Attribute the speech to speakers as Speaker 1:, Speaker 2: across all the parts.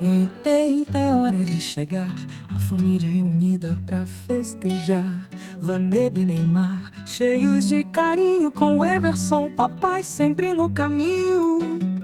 Speaker 1: Eita, é hora de chegar, a família reunida pra festejar. Vanessa e Neymar, cheios de carinho, com o Everson, papai sempre no caminho.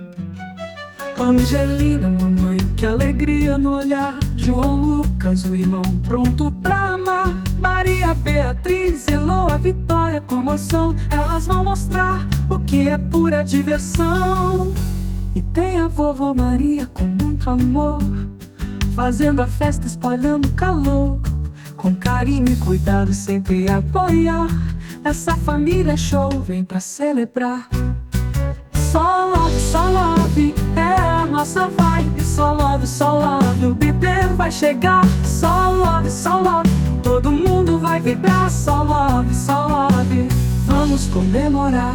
Speaker 1: Angelina, mamãe, que alegria no olhar. João Lucas, o irmão, pronto pra amar. Maria Beatriz, Eloa, Vitória, com emoção, elas vão mostrar o que é pura diversão. E tem a vovó Maria com muito amor, fazendo a festa, espalhando calor. Com carinho e cuidado, sempre apoiar. Essa família é show, vem pra celebrar. Só love, é a nossa vibe. Só love, o bebê vai chegar. Só love, todo mundo vai vibrar. Só love, vamos comemorar.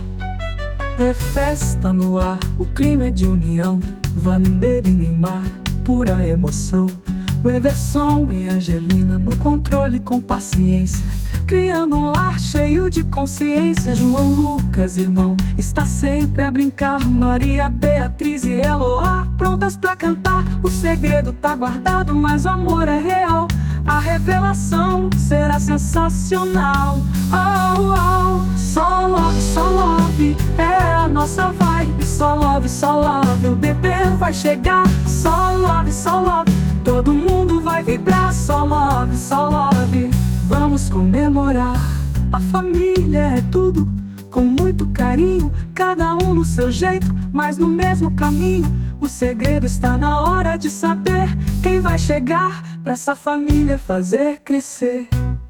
Speaker 1: É festa no ar, o clima é de união. Vanessa e Neymar, pura emoção. O Everson e Angelina no controle com paciência, criando um lar cheio de consciência. João Lucas, irmão, está sempre a brincar. Maria Beatriz e Eloá, prontas pra cantar. O segredo tá guardado, mas o amor é real. A revelação será sensacional. Oh, oh, só love, é a nossa vibe. Só love, o bebê vai chegar. Só love, todo mundo vai vibrar. Só love, vamos comemorar. A família é tudo, com muito carinho. Cada um no seu jeito, mas no mesmo caminho. O segredo está na hora de saber quem vai chegar pra essa família fazer crescer.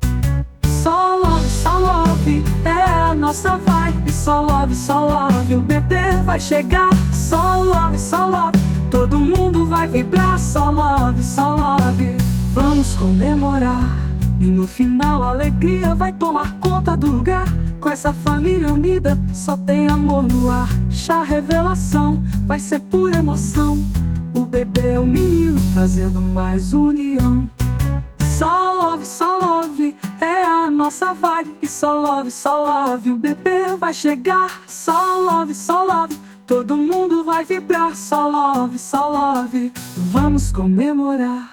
Speaker 1: Só love, é a nossa vibe. Só love, o bebê vai chegar. Só love, todo mundo vai vibrar. Só love, vamos comemorar. E no final a alegria vai tomar conta do lugar. Com essa família unida, só tem amor no ar. Chá revelação, vai ser pura emoção. O bebê é o menino, trazendo mais união. Só love, é a nossa vibe. Só love, o bebê vai chegar. Só love, todo mundo vai vibrar. Só love, vamos comemorar.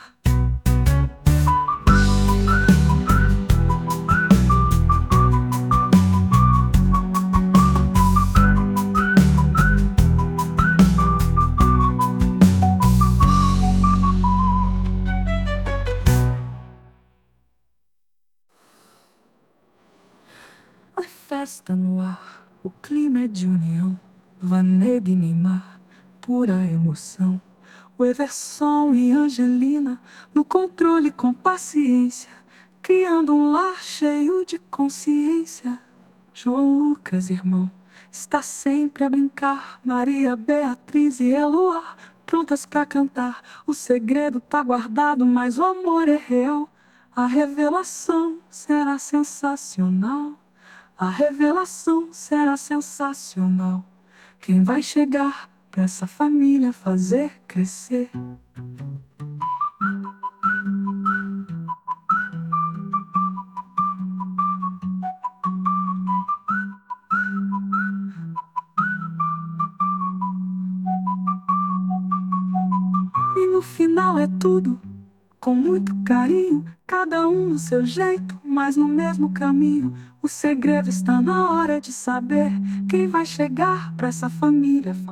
Speaker 1: A festa no ar, o clima é de união. Vanessa e Neymar, pura emoção. O Everson e Angelina no controle com paciência, criando um lar cheio de consciência. João Lucas, irmão, está sempre a brincar. Maria Beatriz e Eloá, prontas pra cantar. O segredo tá guardado, mas o amor é real. A revelação será sensacional. A revelação será sensacional. Quem vai chegar pra essa família fazer crescer? E no final é tudo, com muito carinho. Cada um no seu jeito, mas no mesmo caminho. O segredo está na hora de saber quem vai chegar pra essa família